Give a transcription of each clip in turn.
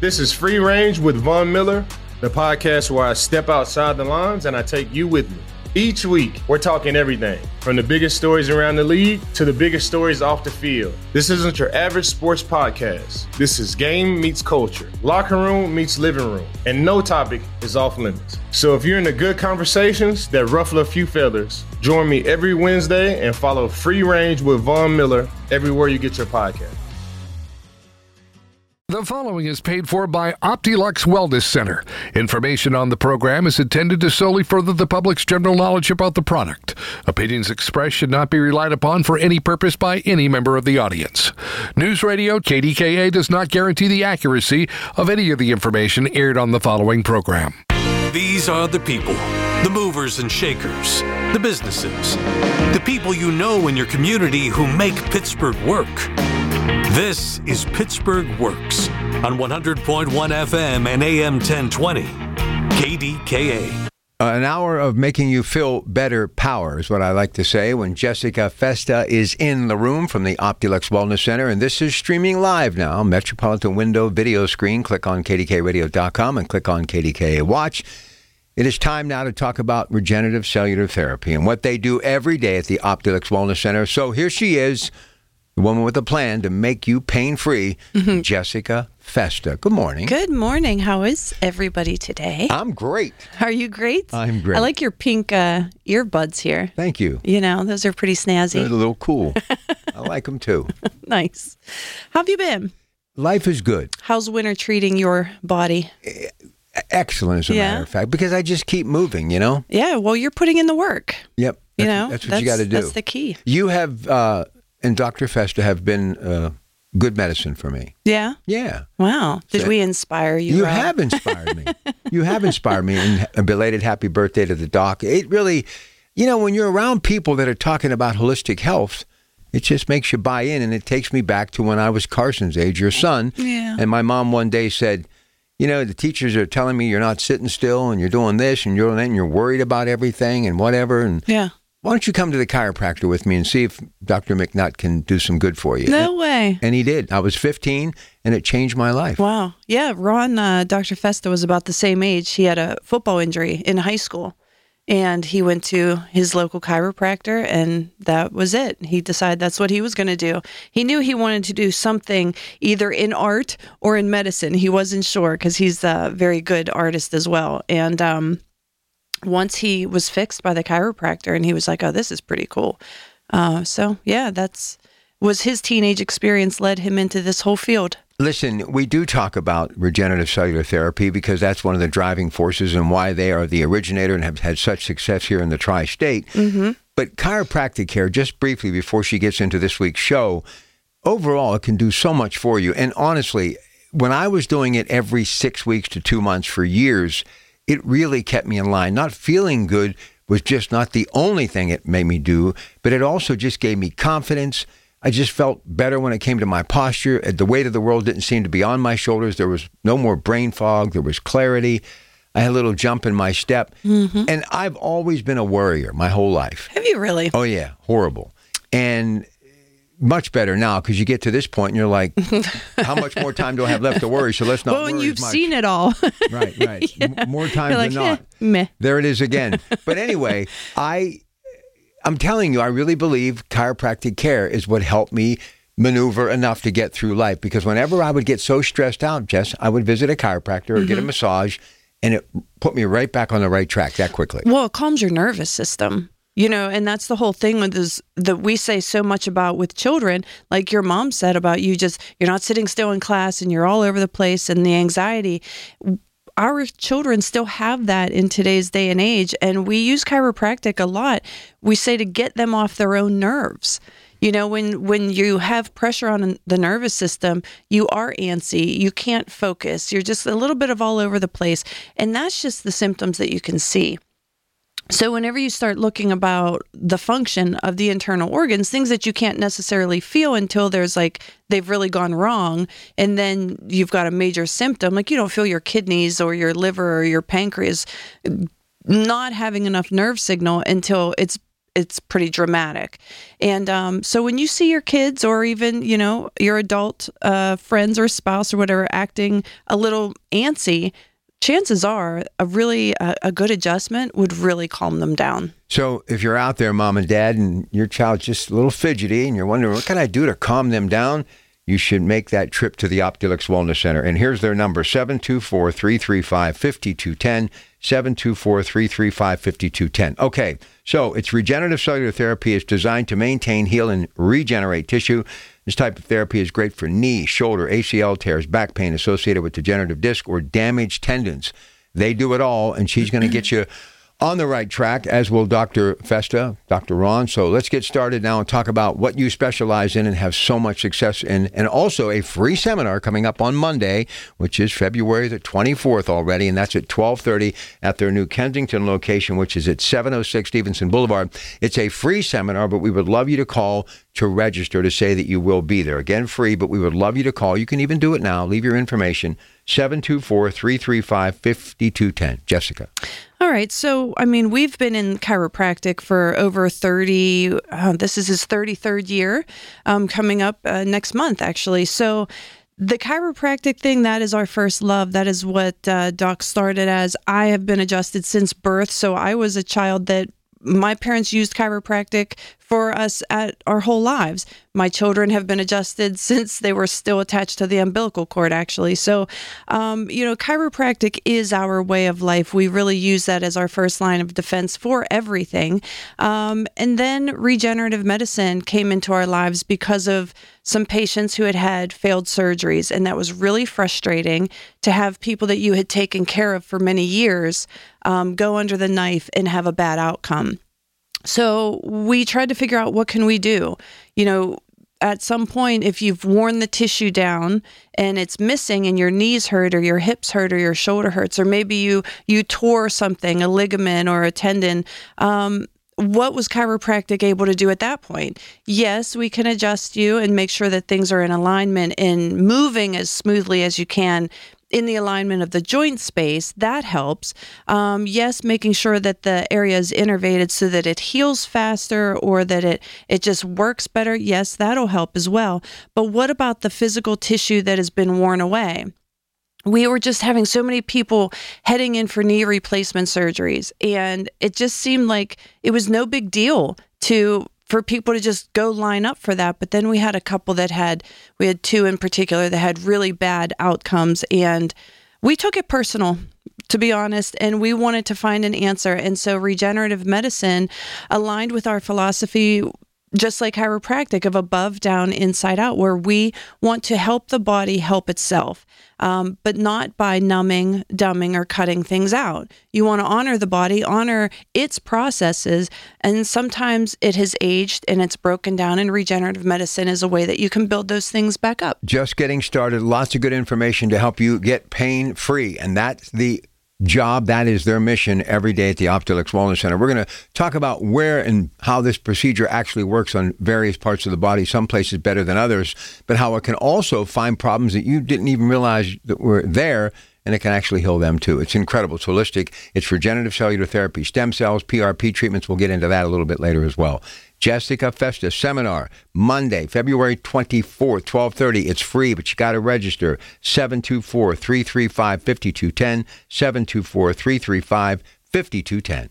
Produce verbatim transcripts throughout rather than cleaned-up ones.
This is Free Range with Von Miller, the podcast where I step outside the lines and I take you with me. Each week, we're talking everything from the biggest stories around the league to the biggest stories off the field. This isn't your average sports podcast. This is game meets culture, locker room meets living room, and no topic is off limits. So if you're into good conversations that ruffle a few feathers, join me every Wednesday and follow Free Range with Von Miller everywhere you get your podcast. The following is paid for by OptiLux Wellness Center. Information on the program is intended to solely further the public's general knowledge about the product. Opinions expressed should not be relied upon for any purpose by any member of the audience. News Radio K D K A does not guarantee the accuracy of any of the information aired on the following program. These are the people, the movers and shakers, the businesses, the people you know in your community who make Pittsburgh work. This is Pittsburgh Works on one hundred point one F M and A M ten twenty, K D K A. Uh, an hour of making you feel better power is what I like to say when Jessica Festa is in the room from the OptiLux Wellness Center. And this is streaming live now. Metropolitan Window video screen. Click on K D K radio dot com and click on K D K A Watch. It is time now to talk about regenerative cellular therapy and what they do every day at the OptiLux Wellness Center. So here she is, the woman with a plan to make you pain-free, mm-hmm. Jessica Festa. Good morning. Good morning. How is everybody today? I'm great. Are you great? I'm great. I like your pink uh, earbuds here. Thank you. You know, those are pretty snazzy. They're a little cool. I like them too. Nice. How have you been? Life is good. How's winter treating your body? Excellent, as a yeah. matter of fact, because I just keep moving, you know? Yeah, well, you're putting in the work. Yep. You know, that's what that's, you got to do. That's the key. You have... Uh, and Doctor Festa have been uh, good medicine for me. Yeah? Yeah. Wow. Did so, we inspire you? You Rob? have inspired me. You have inspired me. And a belated happy birthday to the doc. It really, you know, when you're around people that are talking about holistic health, it just makes you buy in. And it takes me back to when I was Carson's age, your son. Yeah. And my mom one day said, you know, the teachers are telling me you're not sitting still and you're doing this and you're doing that and you're worried about everything and whatever. And yeah. Why don't you come to the chiropractor with me and see if Doctor McNutt can do some good for you? No and, way. And he did. I was fifteen, and it changed my life. Wow. Yeah, Ron, uh, Doctor Festa was about the same age. He had a football injury in high school, and he went to his local chiropractor, and that was it. He decided that's what he was going to do. He knew he wanted to do something either in art or in medicine. He wasn't sure because he's a very good artist as well. And um once he was fixed by the chiropractor and he was like, oh, this is pretty cool. Uh, so, yeah, that's was his teenage experience led him into this whole field. Listen, we do talk about regenerative cellular therapy because that's one of the driving forces and why they are the originator and have had such success here in the tri-state. Mm-hmm. But chiropractic care, just briefly before she gets into this week's show, overall, it can do so much for you. And honestly, when I was doing it every six weeks to two months for years, it really kept me in line. Not feeling good was just not the only thing it made me do, but it also just gave me confidence. I just felt better when it came to my posture. The weight of the world didn't seem to be on my shoulders. There was no more brain fog. There was clarity. I had a little jump in my step. Mm-hmm. And I've always been a worrier my whole life. Have you really? Oh, yeah. Horrible. And much better now because you get to this point and you're like, how much more time do I have left to worry? So let's not well, worry when you've as much. seen it all. Right, right. Yeah. M- more times You're like, than not. Eh, meh. There it is again. But anyway, I, I'm telling you, I really believe chiropractic care is what helped me maneuver enough to get through life. Because whenever I would get so stressed out, Jess, I would visit a chiropractor or mm-hmm. get a massage, and it put me right back on the right track that quickly. Well, it calms your nervous system. You know, and that's the whole thing with this that we say so much about with children, like your mom said about you just, you're not sitting still in class and you're all over the place and the anxiety. Our children still have that in today's day and age, and we use chiropractic a lot. We say to get them off their own nerves. You know, when, when you have pressure on the nervous system, you are antsy, you can't focus, you're just a little bit of all over the place, and that's just the symptoms that you can see. So whenever you start looking about the function of the internal organs, things that you can't necessarily feel until there's like, they've really gone wrong, and then you've got a major symptom, like you don't feel your kidneys or your liver or your pancreas not having enough nerve signal until it's it's pretty dramatic. And um, so when you see your kids or even, you know, your adult uh, friends or spouse or whatever acting a little antsy, chances are a really a, a good adjustment would really calm them down. So if you're out there, mom and dad, and your child's just a little fidgety and you're wondering, what can I do to calm them down? You should make that trip to the Optilux Wellness Center. And here's their number, seven two four, three three five, five two one zero, seven two four, three three five, five two one zero. Okay, so it's regenerative cellular therapy. It's designed to maintain, heal, and regenerate tissue. This type of therapy is great for knee, shoulder, A C L tears, back pain associated with degenerative disc or damaged tendons. They do it all, and she's going to get you on the right track, as will Doctor Festa, Doctor Ron. So let's get started now and talk about what you specialize in and have so much success in, and also a free seminar coming up on Monday, which is February the twenty-fourth already, and that's at twelve thirty at their new Kensington location, which is at seven oh six Stevenson Boulevard. It's a free seminar, but we would love you to call to register to say that you will be there. Again, free, but we would love you to call. You can even do it now. Leave your information, seven two four, three three five, five two one zero. Jessica. All right. So, I mean, we've been in chiropractic for over thirty, uh, this is his thirty-third year, um, coming up uh, next month, actually. So the chiropractic thing, that is our first love. That is what uh, Doc started as. I have been adjusted since birth. So I was a child that my parents used chiropractic for us at our whole lives. My children have been adjusted since they were still attached to the umbilical cord, actually. So, um, you know, chiropractic is our way of life. We really use that as our first line of defense for everything. Um, and then regenerative medicine came into our lives because of some patients who had had failed surgeries. And that was really frustrating to have people that you had taken care of for many years um, go under the knife and have a bad outcome. So we tried to figure out, what can we do? You know, at some point, if you've worn the tissue down and it's missing and your knees hurt or your hips hurt or your shoulder hurts, or maybe you you tore something, a ligament or a tendon, um, what was chiropractic able to do at that point? Yes, we can adjust you and make sure that things are in alignment and moving as smoothly as you can in the alignment of the joint space. That helps. Um, yes, making sure that the area is innervated so that it heals faster or that it, it just works better. Yes, that'll help as well. But what about the physical tissue that has been worn away? We were just having so many people heading in for knee replacement surgeries, and it just seemed like it was no big deal to for people to just go line up for that. But then we had a couple that had, we had two in particular that had really bad outcomes, and we took it personal, to be honest, and we wanted to find an answer. And so regenerative medicine aligned with our philosophy, just like chiropractic, of above, down, inside out, where we want to help the body help itself, um, but not by numbing, dumbing, or cutting things out. You want to honor the body, honor its processes, and sometimes it has aged and it's broken down, and regenerative medicine is a way that you can build those things back up. Just getting started. Lots of good information to help you get pain-free, and that's the job. That is their mission every day at the Optilux Wellness Center. We're going to talk about where and how this procedure actually works on various parts of the body, some places better than others, but how it can also find problems that you didn't even realize that were there, and it can actually heal them too. It's incredible. It's holistic. It's regenerative cellular therapy, stem cells, P R P treatments. We'll get into that a little bit later as well. Jessica Festa seminar, Monday, February twenty-fourth, twelve thirty. It's free, but you got to register. seven two four, three three five, five two one zero, seven two four, three three five, five two one zero.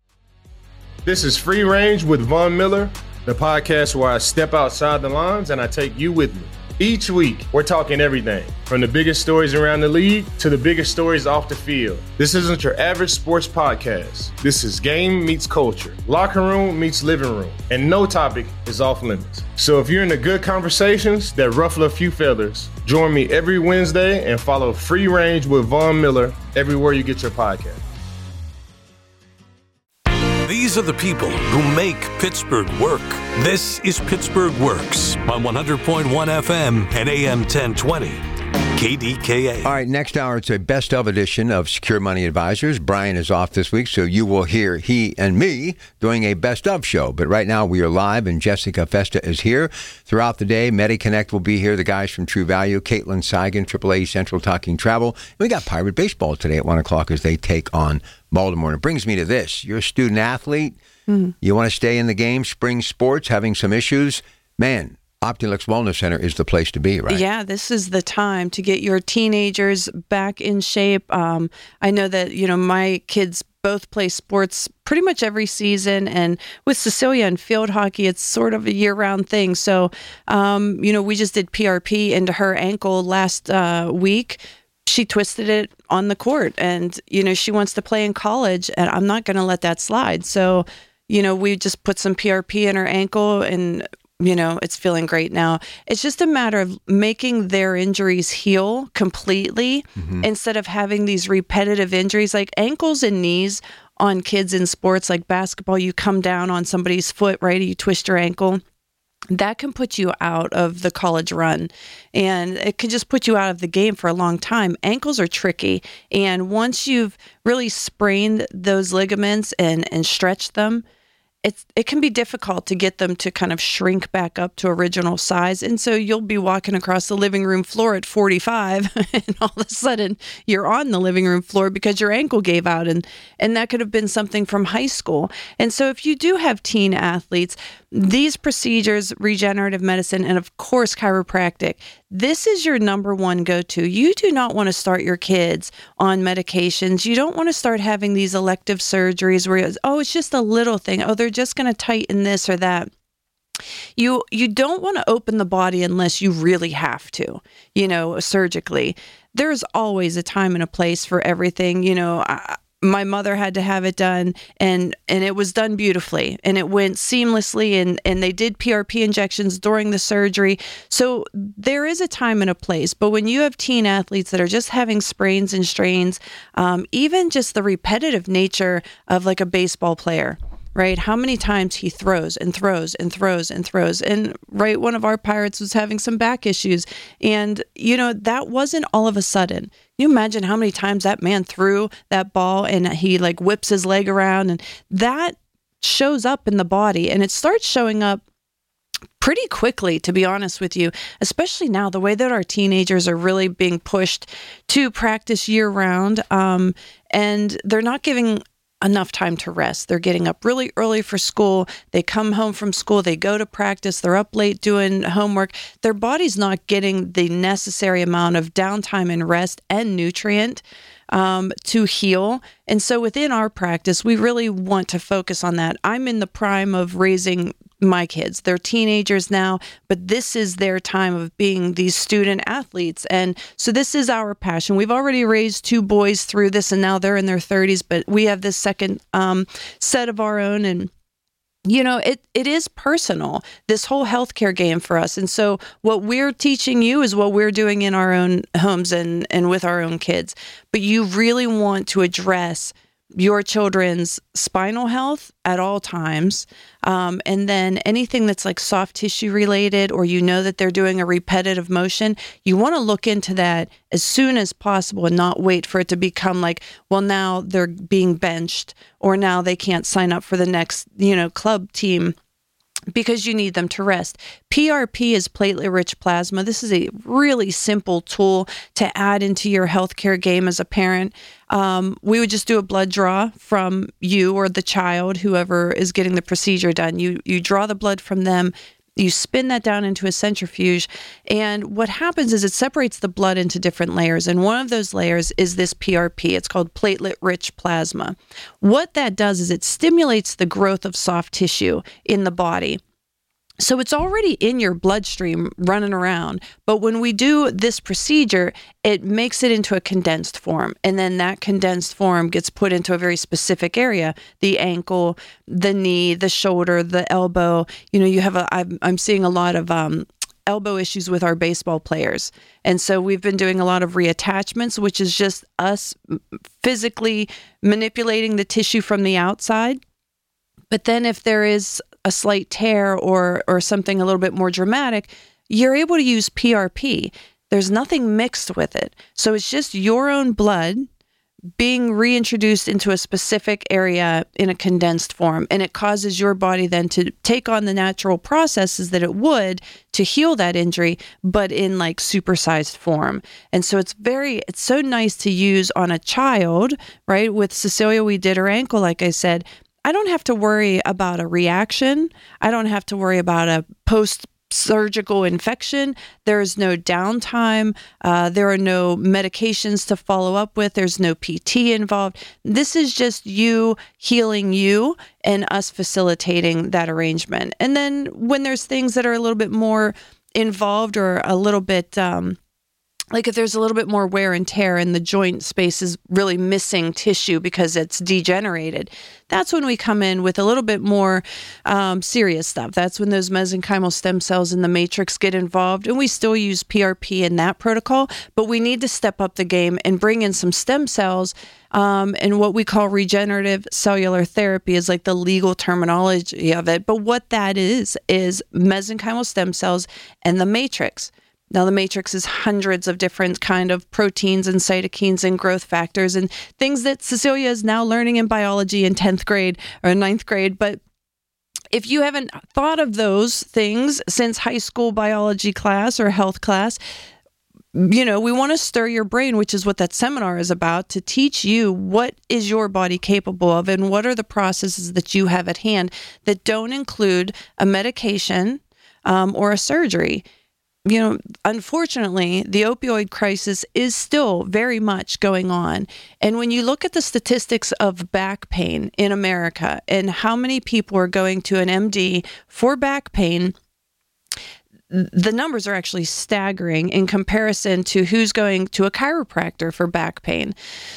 This is Free Range with Von Miller, the podcast where I step outside the lines and I take you with me. Each week, we're talking everything from the biggest stories around the league to the biggest stories off the field. This isn't your average sports podcast. This is game meets culture, locker room meets living room, and no topic is off limits. So if you're into good conversations that ruffle a few feathers, join me every Wednesday and follow Free Range with Von Miller everywhere you get your podcast. These are the people who make Pittsburgh work. This is Pittsburgh Works on one hundred point one F M and A M ten twenty. K D K A. All right, next hour, it's a best of edition of Secure Money Advisors. Brian is off this week, so you will hear he and me doing a best of show. But right now, we are live, and Jessica Festa is here. Throughout the day, MediConnect will be here, the guys from True Value, Caitlin Seigan, triple A Central Talking Travel. And we got Pirate Baseball today at one o'clock as they take on Baltimore. And it brings me to this. You're a student athlete. Mm-hmm. You want to stay in the game, spring sports, having some issues, man, Optilux Wellness Center is the place to be, right? Yeah, this is the time to get your teenagers back in shape. Um, I know that, you know, my kids both play sports pretty much every season. And with Cecilia and field hockey, it's sort of a year-round thing. So, um, you know, we just did P R P into her ankle last uh, week. She twisted it on the court, and, you know, she wants to play in college, and I'm not going to let that slide. So, you know, we just put some P R P in her ankle, and you know, it's feeling great now. It's just a matter of making their injuries heal completely mm-hmm. instead of having these repetitive injuries like ankles and knees on kids in sports like basketball. You come down on somebody's foot, right? You twist your ankle. That can put you out of the college run, and it can just put you out of the game for a long time. Ankles are tricky, and once you've really sprained those ligaments and, and stretched them, It's, it can be difficult to get them to kind of shrink back up to original size. And so you'll be walking across the living room floor at forty-five and all of a sudden you're on the living room floor because your ankle gave out. And, and that could have been something from high school. And so if you do have teen athletes, these procedures, regenerative medicine, and of course, chiropractic, this is your number one go-to. You do not want to start your kids on medications. You don't want to start having these elective surgeries where, it's, oh, it's just a little thing. Oh, they're just going to tighten this or that. You you don't want to open the body unless you really have to, you know, surgically. There's always a time and a place for everything. You know, I, my mother had to have it done, and, and it was done beautifully, and it went seamlessly, and, and they did P R P injections during the surgery. So there is a time and a place. But when you have teen athletes that are just having sprains and strains, um, even just the repetitive nature of like a baseball player, right? How many times he throws and throws and throws and throws. And right, one of our Pirates was having some back issues. And, you know, that wasn't all of a sudden. Can you imagine how many times that man threw that ball and he like whips his leg around, and that shows up in the body, and it starts showing up pretty quickly, to be honest with you, especially now, the way that our teenagers are really being pushed to practice year round. Um, and they're not giving enough time to rest. They're getting up really early for school. They come home from school, they go to practice, they're up late doing homework. Their body's not getting the necessary amount of downtime and rest and nutrient um, to heal. And so within our practice, we really want to focus on that. I'm in the prime of raising my kids. They're teenagers now, but this is their time of being these student athletes. And so this is our passion. We've already raised two boys through this, and now they're in their thirties, but we have this second um, set of our own. And you know, it, it is personal, this whole healthcare game for us. And so what we're teaching you is what we're doing in our own homes and, and with our own kids. But you really want to address your children's spinal health at all times. Um, and then anything that's like soft tissue related, or you know that they're doing a repetitive motion, you want to look into that as soon as possible and not wait for it to become like, well, now they're being benched, or now they can't sign up for the next, you know, club team, because you need them to rest. P R P is platelet-rich plasma. This is a really simple tool to add into your healthcare game as a parent. Um, we would just do a blood draw from you or the child, whoever is getting the procedure done. You you draw the blood from them. You spin that down into a centrifuge, and what happens is it separates the blood into different layers, and one of those layers is this P R P. It's called platelet-rich plasma. What that does is it stimulates the growth of soft tissue in the body. So it's already in your bloodstream running around, but when we do this procedure, it makes it into a condensed form, and then that condensed form gets put into a very specific area: the ankle, the knee, the shoulder, the elbow. You know, you have a, I'm, I'm seeing a lot of um, elbow issues with our baseball players, and so we've been doing a lot of reattachments, which is just us physically manipulating the tissue from the outside. But then if there is a slight tear or or something a little bit more dramatic, you're able to use P R P. There's nothing mixed with it. So it's just your own blood being reintroduced into a specific area in a condensed form. And it causes your body then to take on the natural processes that it would to heal that injury, but in like supersized form. And so it's very, it's so nice to use on a child, right? With Cecilia, we did her ankle, like I said. I don't have to worry about a reaction. I don't have to worry about a post-surgical infection. There's no downtime. Uh, there are no medications to follow up with. There's no P T involved. This is just you healing you and us facilitating that arrangement. And then when there's things that are a little bit more involved or a little bit... Um, Like if there's a little bit more wear and tear and the joint space is really missing tissue because it's degenerated, that's when we come in with a little bit more um, serious stuff. That's when those mesenchymal stem cells in the matrix get involved, and we still use P R P in that protocol, but we need to step up the game and bring in some stem cells. Um, and what we call regenerative cellular therapy is like the legal terminology of it. But what that is, is mesenchymal stem cells and the matrix. Now, the matrix is hundreds of different kind of proteins and cytokines and growth factors and things that Cecilia is now learning in biology in tenth grade or ninth grade. But if you haven't thought of those things since high school biology class or health class, you know, we want to stir your brain, which is what that seminar is about, to teach you what is your body capable of and what are the processes that you have at hand that don't include a medication um, or a surgery. You know, unfortunately, the opioid crisis is still very much going on. And when you look at the statistics of back pain in America and how many people are going to an M D for back pain, the numbers are actually staggering in comparison to who's going to a chiropractor for back pain.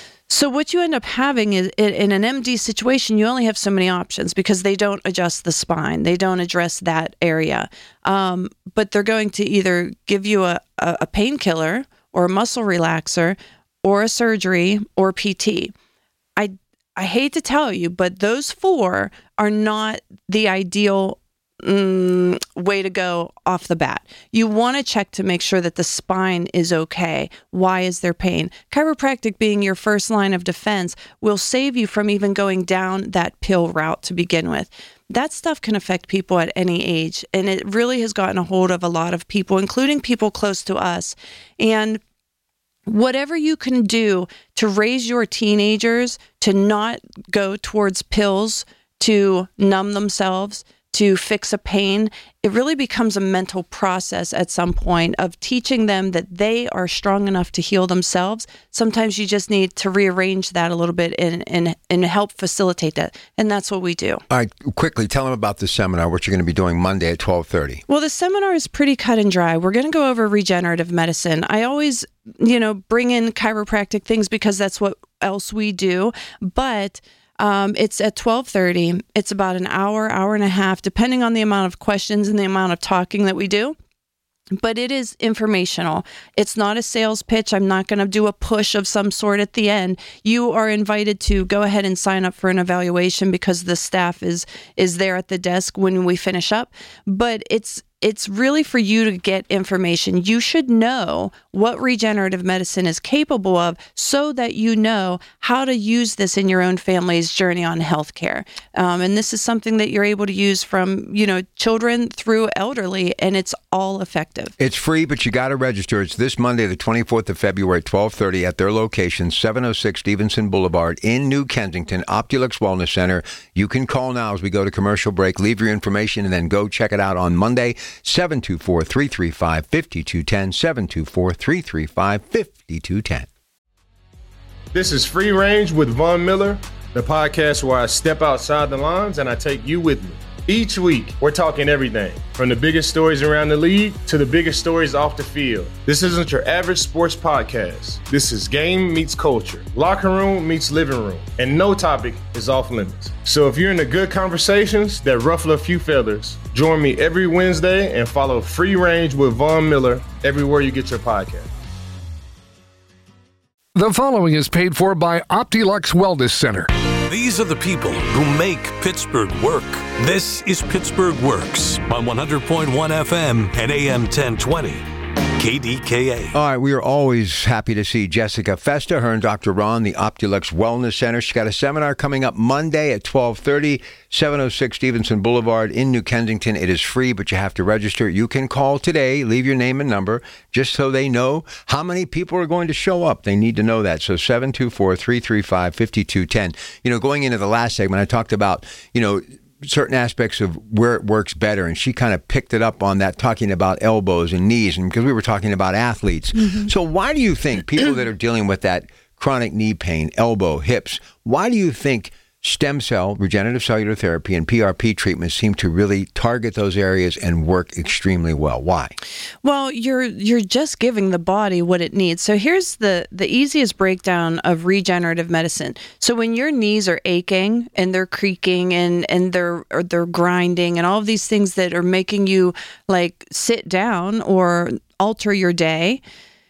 So what you end up having is in an M D situation, you only have so many options because they don't adjust the spine. They don't address that area. Um, but they're going to either give you a, a, a painkiller or a muscle relaxer or a surgery or P T. I, I hate to tell you, but those four are not the ideal Mm, way to go off the bat. You want to check to make sure that the spine is okay. Why is there pain? Chiropractic, being your first line of defense, will save you from even going down that pill route to begin with. That stuff can affect people at any age, and it really has gotten a hold of a lot of people, including people close to us. And whatever you can do to raise your teenagers to not go towards pills to numb themselves, to fix a pain, it really becomes a mental process at some point of teaching them that they are strong enough to heal themselves. Sometimes you just need to rearrange that a little bit and, and, and help facilitate that. And that's what we do. All right, quickly, tell them about the seminar, what you're going to be doing Monday at twelve thirty. Well, the seminar is pretty cut and dry. We're going to go over regenerative medicine. I always, you know, bring in chiropractic things because that's what else we do. But Um, it's at twelve thirty. It's about an hour, hour and a half, depending on the amount of questions and the amount of talking that we do. But it is informational. It's not a sales pitch. I'm not going to do a push of some sort at the end. You are invited to go ahead and sign up for an evaluation because the staff is is there at the desk when we finish up. But it's It's really for you to get information. You should know what regenerative medicine is capable of so that you know how to use this in your own family's journey on healthcare. Um, and this is something that you're able to use from, you know, children through elderly, and it's all effective. It's free, but you got to register. It's this Monday, the twenty-fourth of February, twelve thirty at their location, seven oh six Stevenson Boulevard in New Kensington, Optulux Wellness Center. You can call now as we go to commercial break, leave your information, and then go check it out on Monday. seven two four, three three five, five two one zero, seven two four, three three five, five two one zero. This is Free Range with Von Miller, the podcast where I step outside the lines and I take you with me. Each week, we're talking everything from the biggest stories around the league to the biggest stories off the field. This isn't your average sports podcast. This is game meets culture, locker room meets living room, and no topic is off limits. So if you're into good conversations that ruffle a few feathers, join me every Wednesday and follow Free Range with Von Miller everywhere you get your podcast. The following is paid for by Optilux Wellness Center. These are the people who make Pittsburgh work. This is Pittsburgh Works on one hundred point one F M and A M ten twenty. K D K A. All right, we are always happy to see Jessica Festa, her and Doctor Ron, the Optilux Wellness Center. She's got a seminar coming up Monday at twelve thirty, seven oh six Stevenson Boulevard in New Kensington. It is free, but you have to register. You can call today, leave your name and number, just so they know how many people are going to show up. They need to know that. So seven two four, three three five, five two one zero. You know, going into the last segment, I talked about, you know, certain aspects of where it works better, and she kind of picked it up on that, talking about elbows and knees, and because we were talking about athletes. Mm-hmm. So why do you think people that are dealing with that chronic knee pain, elbow, hips, why do you think stem cell, regenerative cellular therapy, and P R P treatments seem to really target those areas and work extremely well? Why? Well, you're you're just giving the body what it needs. So here's the the easiest breakdown of regenerative medicine. So when your knees are aching and they're creaking and and they're or they're grinding and all of these things that are making you like sit down or alter your day,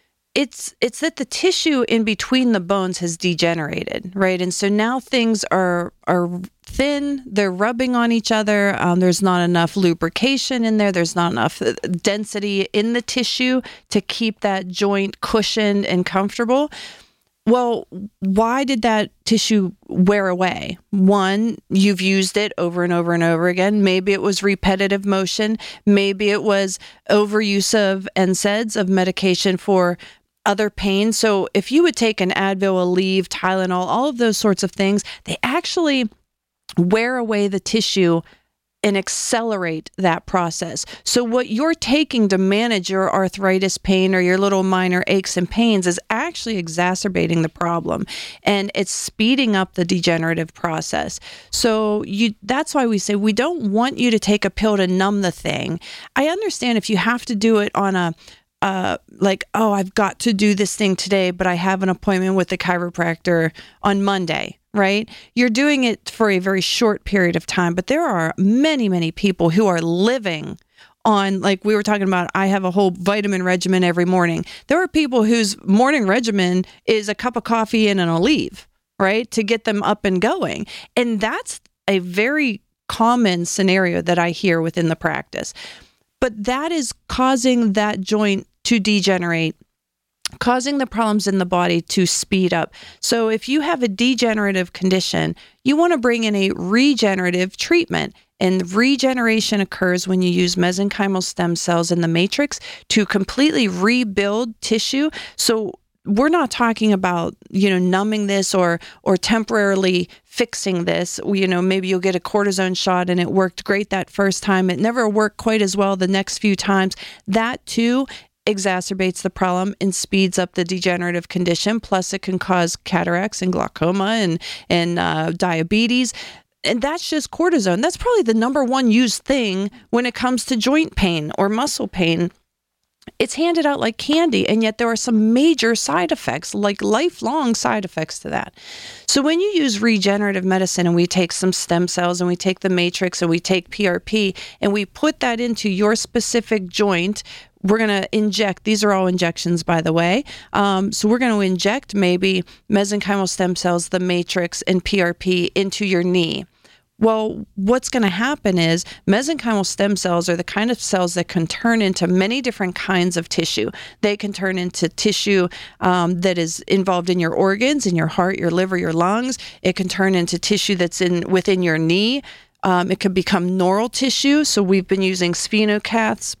It's it's that the tissue in between the bones has degenerated, right? And so now things are are thin, they're rubbing on each other, um, there's not enough lubrication in there, there's not enough density in the tissue to keep that joint cushioned and comfortable. Well, why did that tissue wear away? One, you've used it over and over and over again. Maybe it was repetitive motion. Maybe it was overuse of N SAIDs, of medication for other pain. So if you would take an Advil, Aleve, Tylenol, all of those sorts of things, they actually wear away the tissue and accelerate that process. So what you're taking to manage your arthritis pain or your little minor aches and pains is actually exacerbating the problem, and it's speeding up the degenerative process. So you that's why we say we don't want you to take a pill to numb the thing. I understand if you have to do it on a Uh, like, oh, I've got to do this thing today, but I have an appointment with the chiropractor on Monday, right? You're doing it for a very short period of time, but there are many, many people who are living on, like we were talking about, I have a whole vitamin regimen every morning. There are people whose morning regimen is a cup of coffee and an Aleve, right? To get them up and going. And that's a very common scenario that I hear within the practice. But that is causing that joint to degenerate, causing the problems in the body to speed up. So if you have a degenerative condition, you want to bring in a regenerative treatment. And regeneration occurs when you use mesenchymal stem cells in the matrix to completely rebuild tissue. So we're not talking about, you know, numbing this or or temporarily fixing this. You know, maybe you'll get a cortisone shot and it worked great that first time. It never worked quite as well the next few times. That too exacerbates the problem and speeds up the degenerative condition. Plus, it can cause cataracts and glaucoma and and uh, diabetes. And that's just cortisone. That's probably the number one used thing when it comes to joint pain or muscle pain. It's handed out like candy, and yet there are some major side effects, like lifelong side effects to that. So when you use regenerative medicine and we take some stem cells and we take the matrix and we take P R P and we put that into your specific joint, we're going to inject, these are all injections, by the way. Um, so we're going to inject maybe mesenchymal stem cells, the matrix, and P R P into your knee. Well, what's going to happen is mesenchymal stem cells are the kind of cells that can turn into many different kinds of tissue. They can turn into tissue um, that is involved in your organs, in your heart, your liver, your lungs. It can turn into tissue that's in within your knee. Um, it could become neural tissue. So we've been using sphenocaths,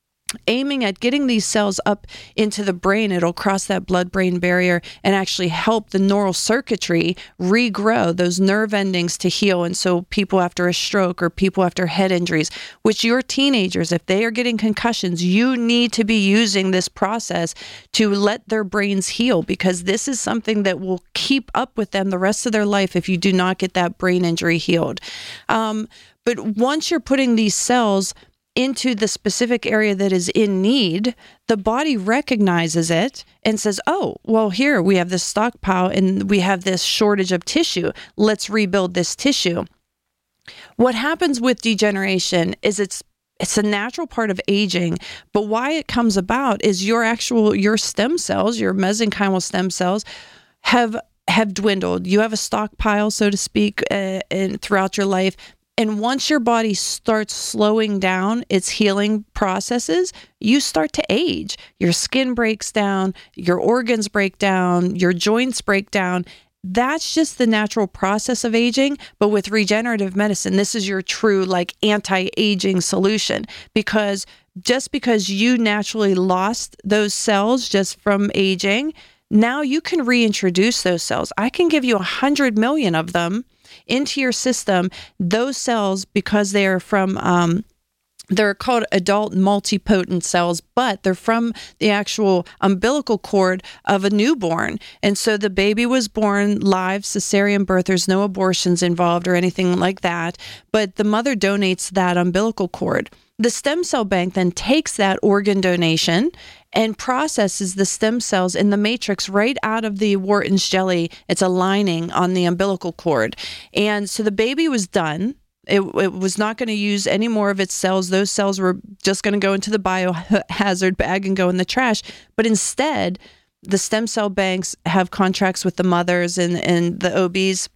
aiming at getting these cells up into the brain. It'll cross that blood-brain barrier and actually help the neural circuitry regrow, those nerve endings to heal. And so people after a stroke or people after head injuries, which your teenagers, if they are getting concussions, you need to be using this process to let their brains heal, because this is something that will keep up with them the rest of their life if you do not get that brain injury healed. Um, but once you're putting these cells into the specific area that is in need, the body recognizes it and says, oh, well, here we have this stockpile and we have this shortage of tissue. Let's rebuild this tissue. What happens with degeneration is it's it's a natural part of aging, but why it comes about is your actual, your stem cells, your mesenchymal stem cells have have dwindled. You have a stockpile, so to speak, uh, and throughout your life. And once your body starts slowing down its healing processes, you start to age. Your skin breaks down, your organs break down, your joints break down. That's just the natural process of aging. But with regenerative medicine, this is your true like anti-aging solution, because just because you naturally lost those cells just from aging, now you can reintroduce those cells. I can give you a hundred million of them into your system. Those cells, because they are from, um, they're called adult multipotent cells, but they're from the actual umbilical cord of a newborn. And so the baby was born live, cesarean birth. There's no abortions involved or anything like that. But the mother donates that umbilical cord. The stem cell bank then takes that organ donation and processes the stem cells in the matrix right out of the Wharton's jelly. It's a lining on the umbilical cord. And so the baby was done. It, it was not going to use any more of its cells. Those cells were just going to go into the biohazard bag and go in the trash. But instead, the stem cell banks have contracts with the mothers and, and the O Bs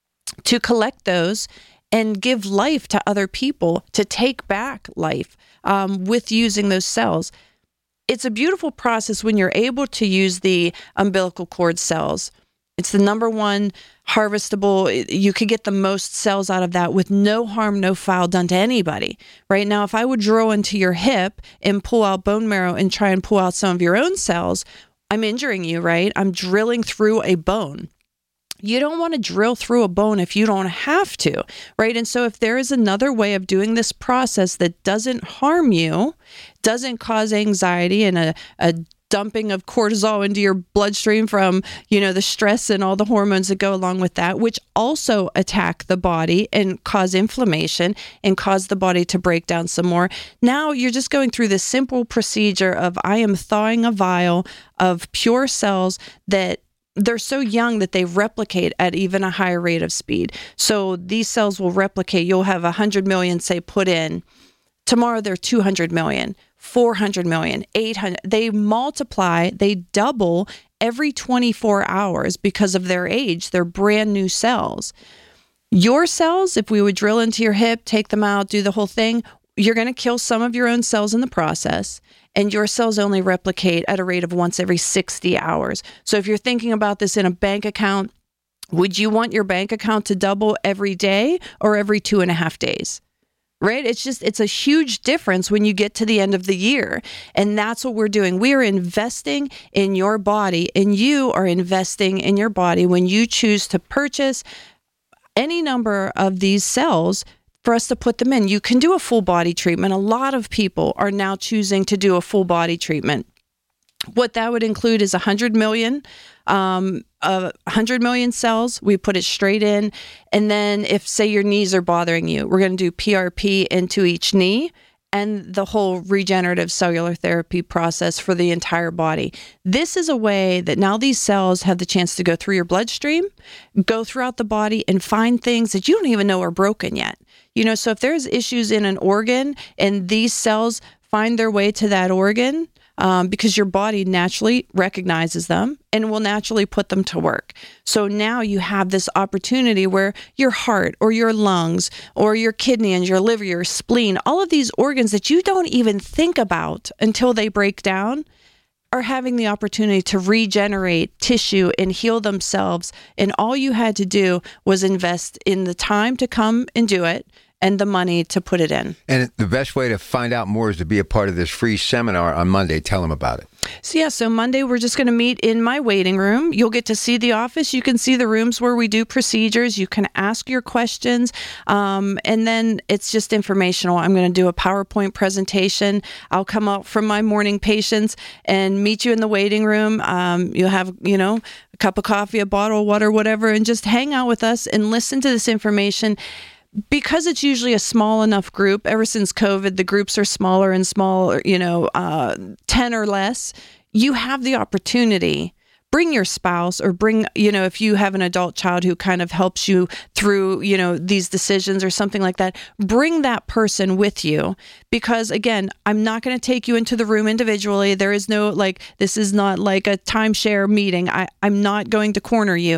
to collect those and give life to other people, to take back life um, with using those cells. It's a beautiful process when you're able to use the umbilical cord cells. It's the number one harvestable. You could get the most cells out of that with no harm, no foul done to anybody. Right now, if I would drill into your hip and pull out bone marrow and try and pull out some of your own cells, I'm injuring you, right? I'm drilling through a bone. You don't want to drill through a bone if you don't have to, right? And so if there is another way of doing this process that doesn't harm you, doesn't cause anxiety and a, a dumping of cortisol into your bloodstream from, you know, the stress and all the hormones that go along with that, which also attack the body and cause inflammation and cause the body to break down some more. Now you're just going through this simple procedure of I am thawing a vial of pure cells that they're so young that they replicate at even a higher rate of speed. So these cells will replicate. You'll have one hundred million, say, put in. Tomorrow they're two hundred million, four hundred million, eight hundred. They multiply, they double every twenty-four hours because of their age. They're brand new cells. Your cells, if we would drill into your hip, take them out, do the whole thing, you're going to kill some of your own cells in the process. And your cells only replicate at a rate of once every sixty hours. So if you're thinking about this in a bank account, would you want your bank account to double every day or every two and a half days? Right? It's just, it's a huge difference when you get to the end of the year. And that's what we're doing. We are investing in your body, and you are investing in your body when you choose to purchase any number of these cells for us to put them in. You can do a full body treatment. A lot of people are now choosing to do a full body treatment. What that would include is one hundred million, um, uh, one hundred million cells. We put it straight in. And then if, say, your knees are bothering you, we're going to do P R P into each knee and the whole regenerative cellular therapy process for the entire body. This is a way that now these cells have the chance to go through your bloodstream, go throughout the body, and find things that you don't even know are broken yet. You know, so if there's issues in an organ and these cells find their way to that organ, Um, because your body naturally recognizes them and will naturally put them to work. So now you have this opportunity where your heart or your lungs or your kidney and your liver, your spleen, all of these organs that you don't even think about until they break down are having the opportunity to regenerate tissue and heal themselves. And all you had to do was invest in the time to come and do it and the money to put it in. And the best way to find out more is to be a part of this free seminar on Monday. Tell them about it. So yeah, so Monday we're just going to meet in my waiting room. You'll get to see the office. You can see the rooms where we do procedures. You can ask your questions. Um, and then it's just informational. I'm going to do a PowerPoint presentation. I'll come out from my morning patients and meet you in the waiting room. Um, you'll have, you know, a cup of coffee, a bottle of water, whatever, and just hang out with us and listen to this information. Because it's usually a small enough group, ever since COVID, the groups are smaller and smaller, you know, uh, ten or less, you have the opportunity. Bring your spouse or bring, you know, if you have an adult child who kind of helps you through, you know, these decisions or something like that, bring that person with you. Because again, I'm not going to take you into the room individually. There is no, like, this is not like a timeshare meeting. I, I'm not going to corner you.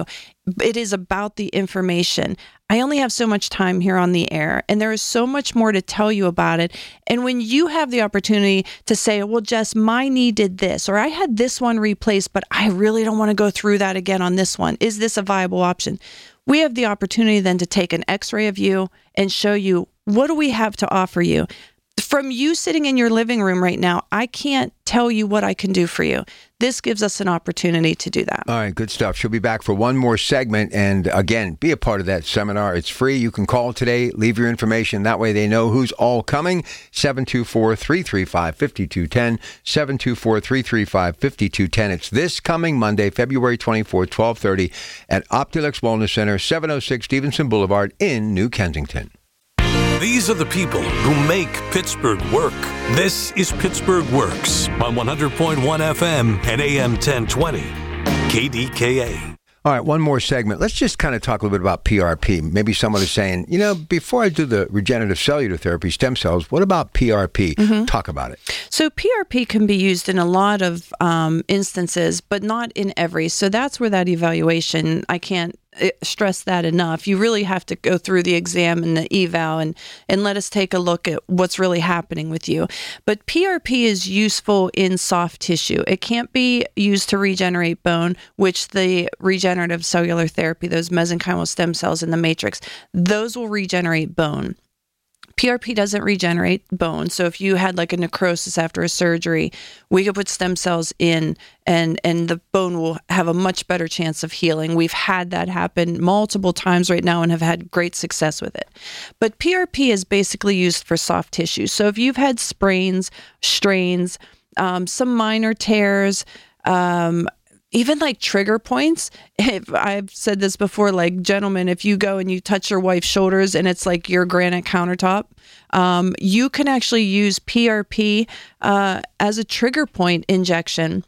It is about the information. I only have so much time here on the air, and there is so much more to tell you about it. And when you have the opportunity to say, well, Jess, my knee did this, or I had this one replaced, but I really don't want to go through that again on this one. Is this a viable option? We have the opportunity then to take an x-ray of you and show you, what do we have to offer you? From you sitting in your living room right now, I can't tell you what I can do for you. This gives us an opportunity to do that. All right, good stuff. She'll be back for one more segment. And again, be a part of that seminar. It's free. You can call today, leave your information. That way they know who's all coming. seven two four, three three five, five two one zero. seven two four, three three five, five two one zero. It's this coming Monday, February twenty-fourth, twelve thirty at Optilux Wellness Center, seven oh six Stevenson Boulevard in New Kensington. These are the people who make Pittsburgh work. This is Pittsburgh Works on one hundred point one F M and A M ten twenty, K D K A. All right, one more segment. Let's just kind of talk a little bit about P R P. Maybe someone is saying, you know, before I do the regenerative cellular therapy, stem cells, what about P R P? Mm-hmm. Talk about it. So P R P can be used in a lot of um, instances, but not in every. So that's where that evaluation, I can't stress that enough. You really have to go through the exam and the eval and, and let us take a look at what's really happening with you. But P R P is useful in soft tissue. It can't be used to regenerate bone, which the regenerative cellular therapy, those mesenchymal stem cells in the matrix, those will regenerate bone. P R P doesn't regenerate bone. So if you had like a necrosis after a surgery, we could put stem cells in and, and the bone will have a much better chance of healing. We've had that happen multiple times right now and have had great success with it. But P R P is basically used for soft tissue. So if you've had sprains, strains, um, some minor tears, um, even like trigger points, if I've said this before, like, gentlemen, if you go and you touch your wife's shoulders and it's like your granite countertop, um, you can actually use P R P uh, as a trigger point injection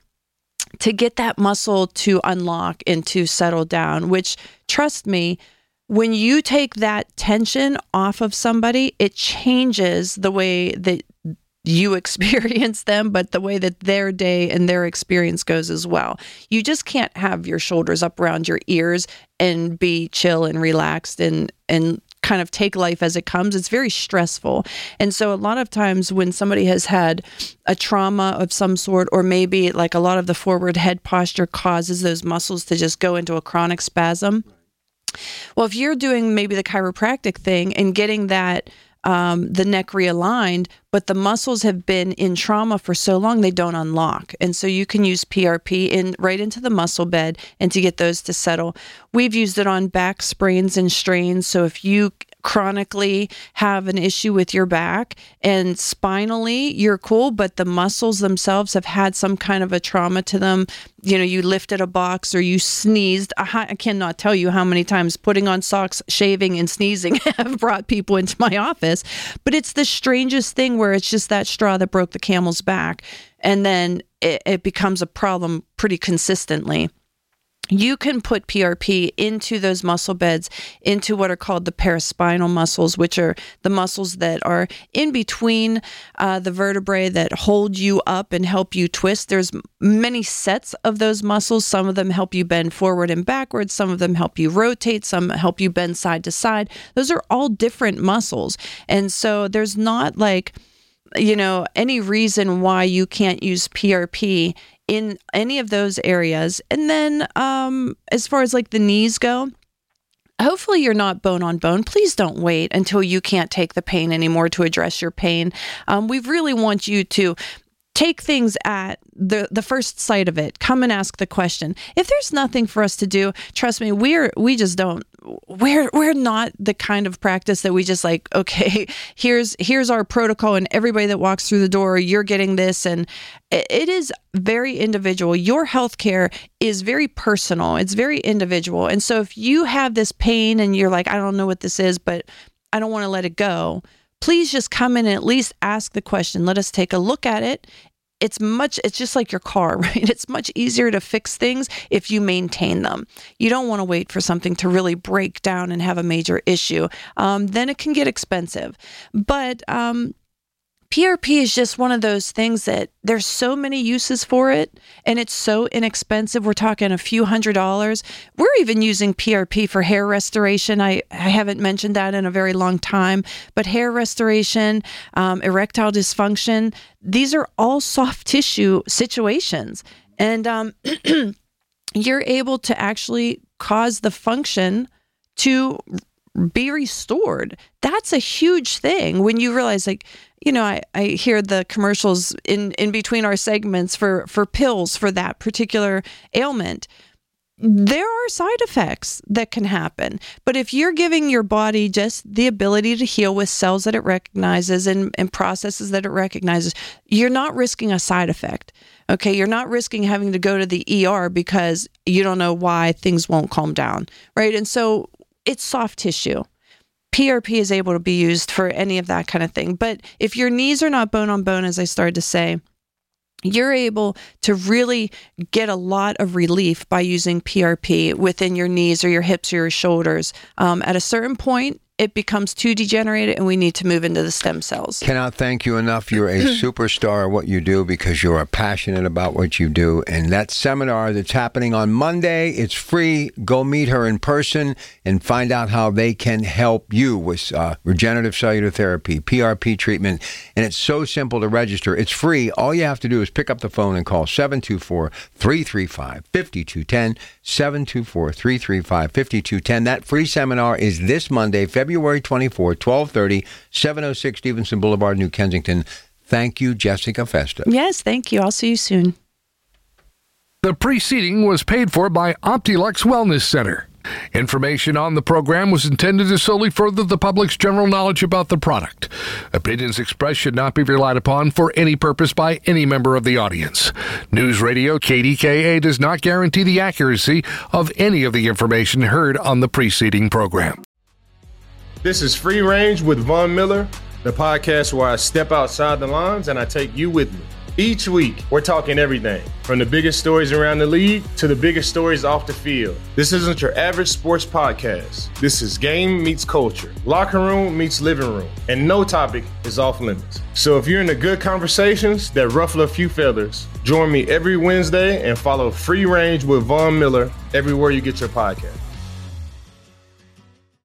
to get that muscle to unlock and to settle down, which, trust me, when you take that tension off of somebody, it changes the way that you experience them, but the way that their day and their experience goes as well. You just can't have your shoulders up around your ears and be chill and relaxed and, and kind of take life as it comes. It's very stressful. And so a lot of times when somebody has had a trauma of some sort, or maybe like a lot of the forward head posture causes those muscles to just go into a chronic spasm. Well, if you're doing maybe the chiropractic thing and getting that Um, the neck realigned, but the muscles have been in trauma for so long they don't unlock. And so you can use P R P in right into the muscle bed and to get those to settle. We've used it on back sprains and strains. So if you chronically have an issue with your back and spinally you're cool, but the muscles themselves have had some kind of a trauma to them, you know, you lifted a box or you sneezed. I cannot tell you how many times putting on socks, shaving, and sneezing have brought people into my office. But it's the strangest thing where it's just that straw that broke the camel's back. And then it, it becomes a problem pretty consistently. You can put P R P into those muscle beds, into what are called the paraspinal muscles, which are the muscles that are in between uh, the vertebrae that hold you up and help you twist. There's many sets of those muscles. Some of them help you bend forward and backwards. Some of them help you rotate. Some help you bend side to side. Those are all different muscles. And so there's not like, you know, any reason why you can't use P R P in any of those areas. And then um, as far as like the knees go, hopefully you're not bone on bone. Please don't wait until you can't take the pain anymore to address your pain. Um, we really want you to take things at the the first sight of it. Come and ask the question. If there's nothing for us to do, trust me, we're we just don't. We're we're not the kind of practice that we just like, okay, here's here's our protocol and everybody that walks through the door, you're getting this. And it is very individual. Your healthcare is very personal. It's very individual. And so if you have this pain and you're like, I don't know what this is, but I don't want to let it go, please just come in and at least ask the question. Let us take a look at it. It's much, it's just like your car, right? It's much easier to fix things if you maintain them. You don't want to wait for something to really break down and have a major issue. Um, then it can get expensive. But um, P R P is just one of those things that there's so many uses for it, and it's so inexpensive. We're talking a few hundred dollars. We're even using P R P for hair restoration. I, I haven't mentioned that in a very long time, but hair restoration, um, erectile dysfunction, these are all soft tissue situations. And um, you're able to actually cause the function to be restored. That's a huge thing when you realize, like, you know, I, I hear the commercials in, in between our segments for, for pills for that particular ailment. There are side effects that can happen. But if you're giving your body just the ability to heal with cells that it recognizes and, and processes that it recognizes, you're not risking a side effect. Okay, you're not risking having to go to the E R because you don't know why things won't calm down, right? And so it's soft tissue. P R P is able to be used for any of that kind of thing. But if your knees are not bone on bone, as I started to say, you're able to really get a lot of relief by using P R P within your knees or your hips or your shoulders. Um, at a certain point, it becomes too degenerated and we need to move into the stem cells. Cannot thank you enough. You're a superstar at what you do because you are passionate about what you do. And that seminar that's happening on Monday, it's free. Go meet her in person and find out how they can help you with uh, regenerative cellular therapy, P R P treatment. And it's so simple to register. It's free. All you have to do is pick up the phone and call seven two four, three three five, five two one zero, seven two four, three three five, five two one zero. That free seminar is this Monday, February twenty-fourth, twelve thirty, seven oh six Stevenson Boulevard, New Kensington. Thank you, Jessica Festa. Yes, thank you. I'll see you soon. The preceding was paid for by OptiLux Wellness Center. Information on the program was intended to solely further the public's general knowledge about the product. Opinions expressed should not be relied upon for any purpose by any member of the audience. News Radio K D K A does not guarantee the accuracy of any of the information heard on the preceding program. This is Free Range with Von Miller, the podcast where I step outside the lines and I take you with me. Each week, we're talking everything from the biggest stories around the league to the biggest stories off the field. This isn't your average sports podcast. This is game meets culture, locker room meets living room, and no topic is off limits. So if you're into good conversations that ruffle a few feathers, join me every Wednesday and follow Free Range with Von Miller everywhere you get your podcast.